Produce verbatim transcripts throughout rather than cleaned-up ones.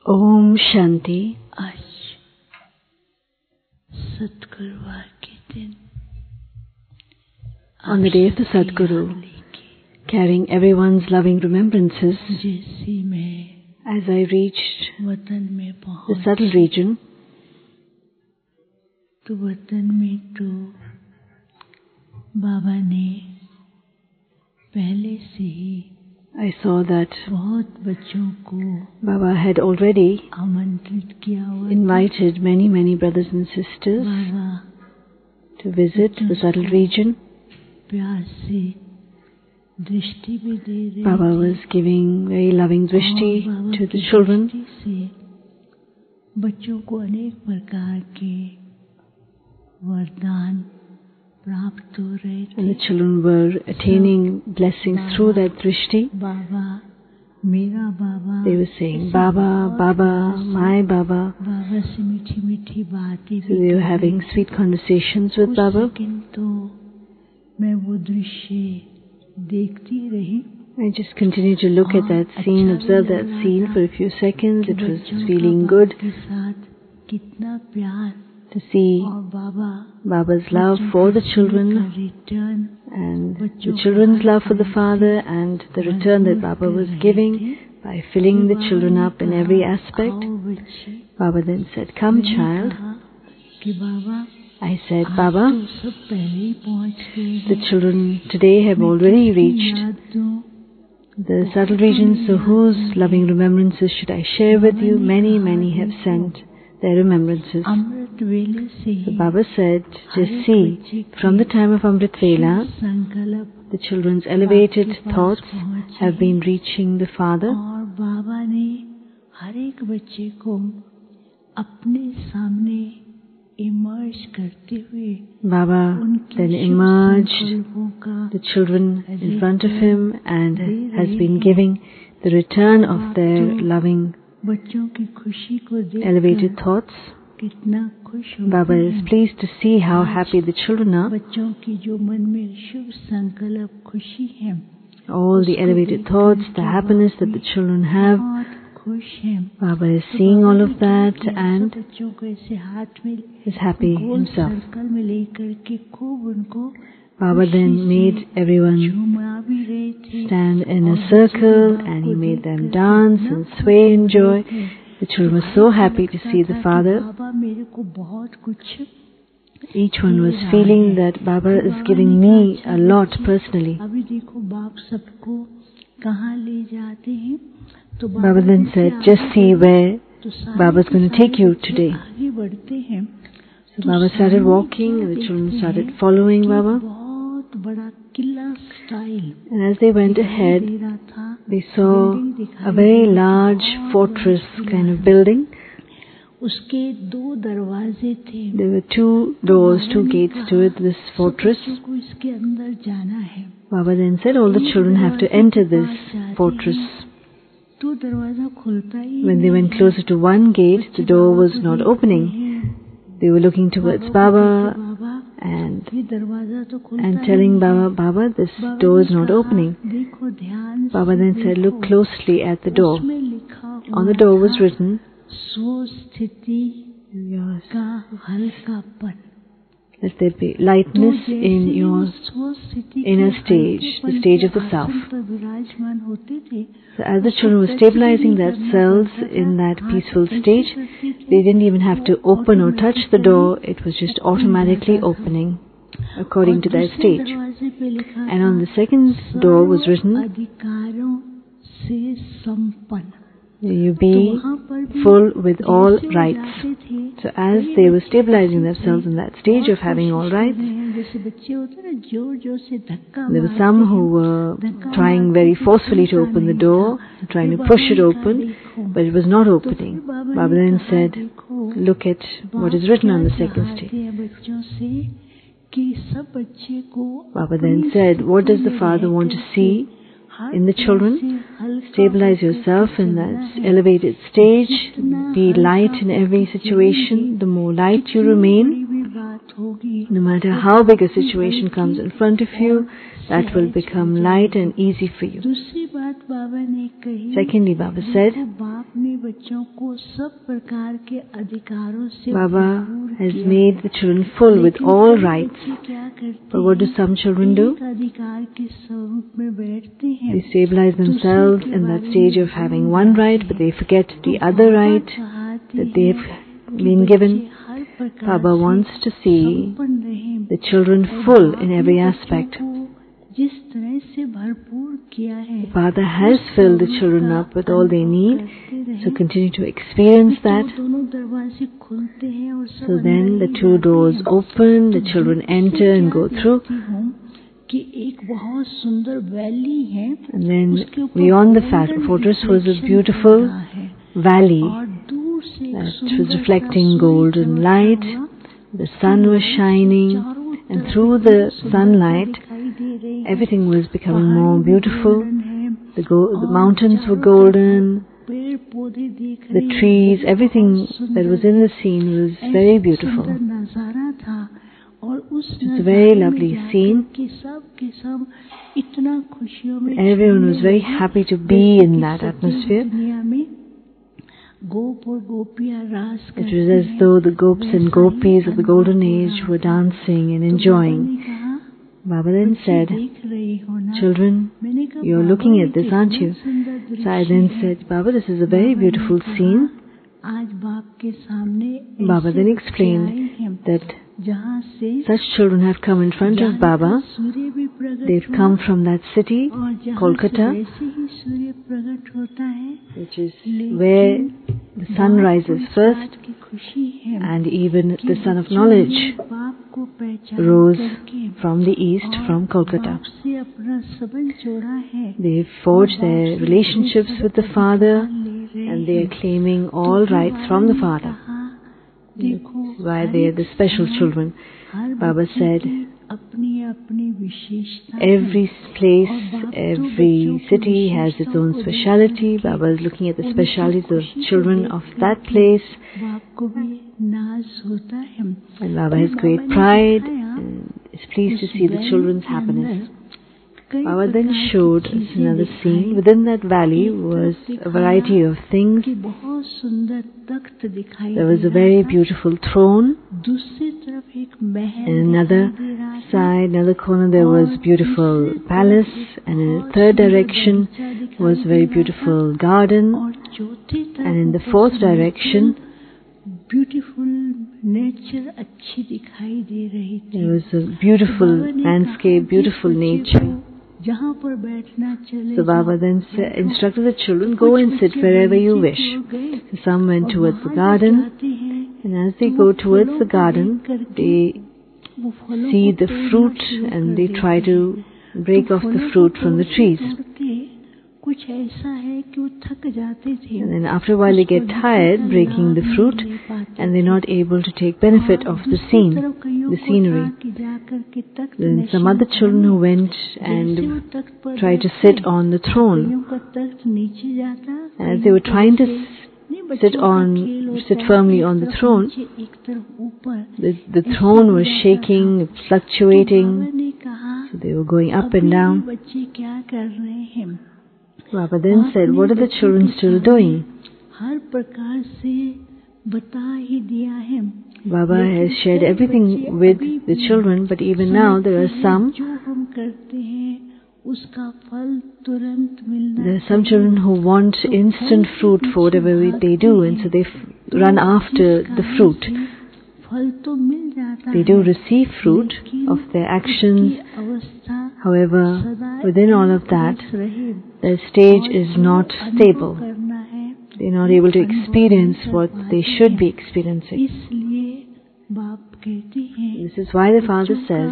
Om Shanti. आज सतगुरुवार के दिन On the day of the Sadguru, carrying everyone's loving remembrances, जैसे मैं as I reached वतन में the पहुंच subtle region, तो वतन में तो बाबा ने पहले से ही I saw that बहुत बच्चों को Baba had already आमंत्रित किया हुआ था। invited many, many brothers and sisters Baba to visit the subtle region. प्यार से दृष्टि भी दे रहे Baba थे was giving very loving drishti और बाबा to the की children. दृष्टि से बच्चों को अनेक प्रकार के वरदान प्राप्त हो रहे थे। And the children were attaining blessings through that drishti. बाबा मेरा बाबा They were saying, Baba, Baba, my Baba. बाबा से मीठी मीठी बातें So they were having sweet conversations with Baba. लेकिन तो मैं वो दृश्य देखती रही। I just continued to look at that scene, observe that scene for a few seconds. It was feeling good के साथ कितना प्यार to see और Baba Baba's love for the children return and the children's love for the Father and the return that Baba was giving by filling the children up in every aspect. Baba then said, "Come, child." कि बाबा I said, "Baba, सब पहले ही पहुंच गए the children today have already reached the subtle regions, so whose loving remembrances should I share with you? Many, many have sent their remembrances." अमृत वेले से So he Baba said, just see, from the time of Amrit Vela, संकल्प the children's elevated thoughts have been reaching the Father. और बाबा ने हर एक बच्चे को अपने सामने इमर्ज करते हुए Baba then emerged संकल्पों का the children in front of him and has been giving the return of their loving बच्चों की खुशी को देख elevated thoughts. कितना खुश होते Baba is हैं। pleased to see how happy the children are. बच्चों की जो मन में शुभ संकल्प खुशी है All the elevated thoughts, the happiness that the children have. बहुत खुश हैं। Baba is seeing all of that सब and बच्चों को ऐसे हाथ में is happy गोल himself. सर्कल में लेकर के खूब उनको Baba then made everyone झूमा भी रहे थे। stand in a circle and he made them dance and sway in joy. The children were so happy to see the Father. बाबा मेरे को बहुत कुछ Each one was feeling that Baba is giving me a lot personally. अभी देखो बाप सबको कहाँ ले जाते हैं तो Baba then said, just see where Baba is going to take you today. आगे बढ़ते हैं। So Baba started walking and the children started following Baba. बहुत बड़ा किला style And as they went ahead, दे रहा था। they saw a very large fortress kind of building. उसके दो दरवाजे थे। There were two doors, two gates to it, this fortress. बच्चों को इसके अंदर जाना है। Baba then said all the children have to enter this fortress. तो दरवाजा खुलता ही When they went closer to one gate, the door was not opening. They were looking towards Baba Baba and ये दरवाजा तो खुलता and telling Baba, Baba, this door is not opening. देखो ध्यान Baba then said, look closely at the door. में लिखा On the door was written, स्वस्थिति का हल्कापन let there be lightness in your inner stage, the stage of the self. विराजमान होते थे So as the children were stabilizing themselves in that peaceful stage, they didn't even have to open or touch the door. It was just automatically opening according to their stage. दरवाजे पे लिखा And on the second door was written, अधिकारों से संपन्न you be full with all rights. So as they were stabilizing themselves in that stage of having all rights, जैसे बच्चे होते हैं जोर जोर से धक्का there were some who were trying very forcefully to open the door, trying to push it open, but it was not opening. Baba then said, look at what is written on the second stage. बच्चों से कि सब बच्चे को Baba then said, what does the Father want to see in the children? Stabilize yourself in that elevated stage. Be light in every situation. The more light you remain, no matter how big a situation comes in front of you, that will become light and easy for you. बात बाबा ने कही, Secondly, Baba said, बाप ने बच्चों को सब प्रकार के अधिकारों से Baba भरपूर has किया made the children full with all rights. बच्चे क्या करते But what do some children do? एक अधिकार के स्वरूप में बैठते हैं, They stabilize themselves in that stage of having one right, but they forget the other right that they've been given. Baba wants to see the children full in every aspect. जिस तरह से भरपूर किया है, The Father has filled the children up with all they need, so continue to experience that. दोनों दरवाजे खुलते हैं और सब So then the two doors open, the children enter and go through. कि एक बहुत सुंदर वैली है, And then beyond the fa- fortress was a beautiful valley और दूर से that was reflecting golden light. The sun was shining, and through the sunlight, everything was becoming more beautiful. The, go- the mountains were golden, the trees, everything that was in the scene was very beautiful. It's a very lovely scene. Everyone was very happy to be in that atmosphere. It was as though the gopis and gopis of the golden age were dancing and enjoying. Baba then said, "Children, you're looking at this, aren't you?" So I then said, "Baba, this is a very beautiful scene." Baba then explained that such children have come in front of Baba. They've come from that city, Kolkata, which is where the sun rises first, and even the sun of knowledge rose from the east, from Kolkata. They forged their relationships with the Father, and they are claiming all rights from the Father. That's why they are the special children. Baba said, every place, every city has its own speciality. Baba is looking at the specialities of children of that place. And Baba has great pride and is pleased to see the children's happiness. Baba then showed us another scene. Within that valley was a variety of things. There was a very beautiful throne. In another side, another corner, there was a beautiful palace. And in the third direction was a very beautiful garden. And in the fourth direction, beautiful nature अच्छी दिखाई दे रही थी. There was a beautiful landscape, beautiful nature. जहाँ पर बैठना चले. So Baba then instructed the children, go and sit wherever you wish. So some went towards the garden, and as they go towards the garden, they see the fruit and they try to break off the fruit from the trees. And then after a while they get tired breaking the fruit, and they're not able to take benefit of the scene, the scenery. Then some other children who went and tried to sit on the throne, and as they were trying to sit on, sit firmly on the throne, the, the throne was shaking, fluctuating, so they were going up and down. Baba then said, what are the children still doing? Baba has shared everything with the children, but even now there are some there are some children who want instant fruit for whatever they do, and so they run after the fruit. They do receive fruit of their actions. However, within all of that, their stage is not stable. They are not able to experience what they should be experiencing. This is why the Father says,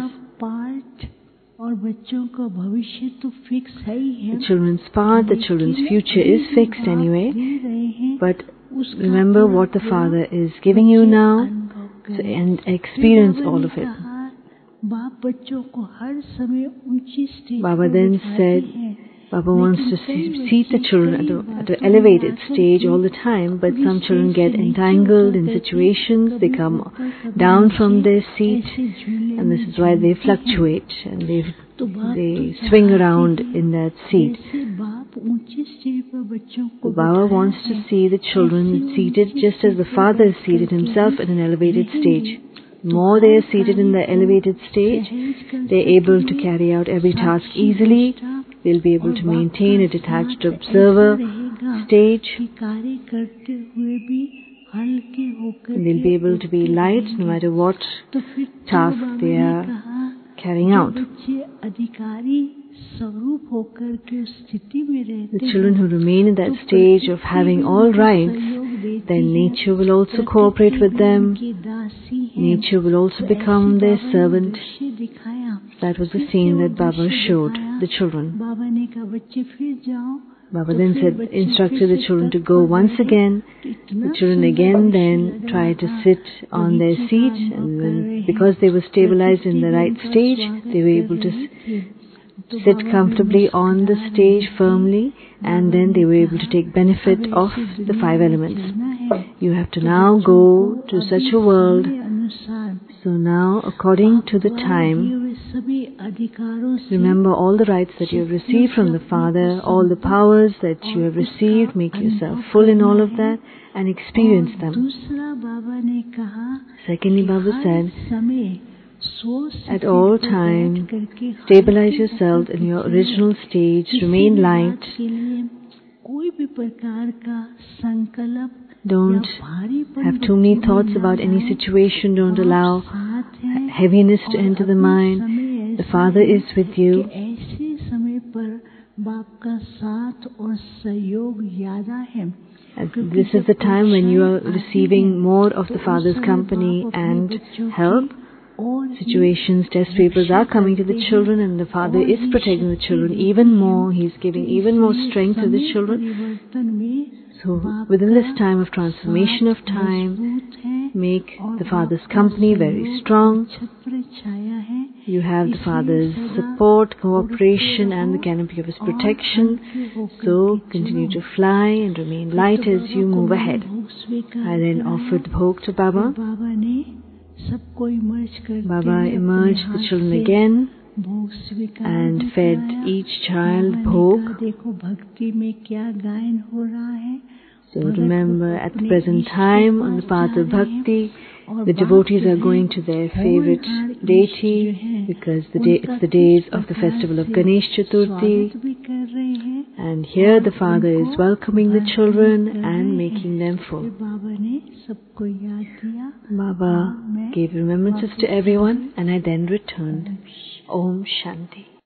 the children's part, the children's future is fixed anyway, but remember what the Father is giving you now, so, and experience all of it. Baba then said, Baba wants to see, seat the children at, a, at an elevated stage all the time, but some children get entangled in situations, they come down from their seat, and this is why they fluctuate and they they swing around in that seat. बाप ऊंचे stage पर बच्चों को Baba wants to see the children seated just as the father is seated himself in an elevated stage. The more they are seated in the elevated stage, they are able to carry out every task easily. They'll be able to maintain a detached observer stage. कार्य करते हुए भी हल्के होकर And they'll be able to be light no matter what task they are carrying out. बच्चे अधिकारी स्वरूप होकर के स्थिति में रहते The children who remain in that stage of having all rights, then nature will also cooperate with them. Nature will also become their servant. That was the scene that Baba showed the children. बाबा ने कहा बच्चे फिर जाओ. Baba then said, instructed the children to go once again. The children again then tried to sit on their seat, and when, because they were stabilized in the right stage, they were able to sit comfortably on the stage firmly, and then they were able to take benefit of the five elements. You have to now go to such a world. So now, according to the time, remember all the rights that you have received from the Father, all the powers that you have received, make yourself full in all of that and experience them. Secondly, Baba said, at all time, stabilize yourself in your original stage, remain light. Don't have too many thoughts about any situation. Don't allow heaviness to enter the mind. The Father is with you. And this is the time when you are receiving more of the Father's company and help. Situations, test papers are coming to the children, and the Father is protecting the children even more. He is giving even more strength to the children. So within this time of transformation of time, make the Father's company very strong. You have the Father's support, cooperation, and the canopy of His protection. So continue to fly and remain light as you move ahead. I then offered the bhog to Baba. Baba emerged the children again and fed each child bhog. So remember, at the present time, on the path of bhakti, the devotees are going to their favorite deity, because the day, it's the days of the festival of Ganesh Chaturthi. And here the Father is welcoming the children and making them full. Baba gave remembrances to everyone, and I then returned. Om Shanti.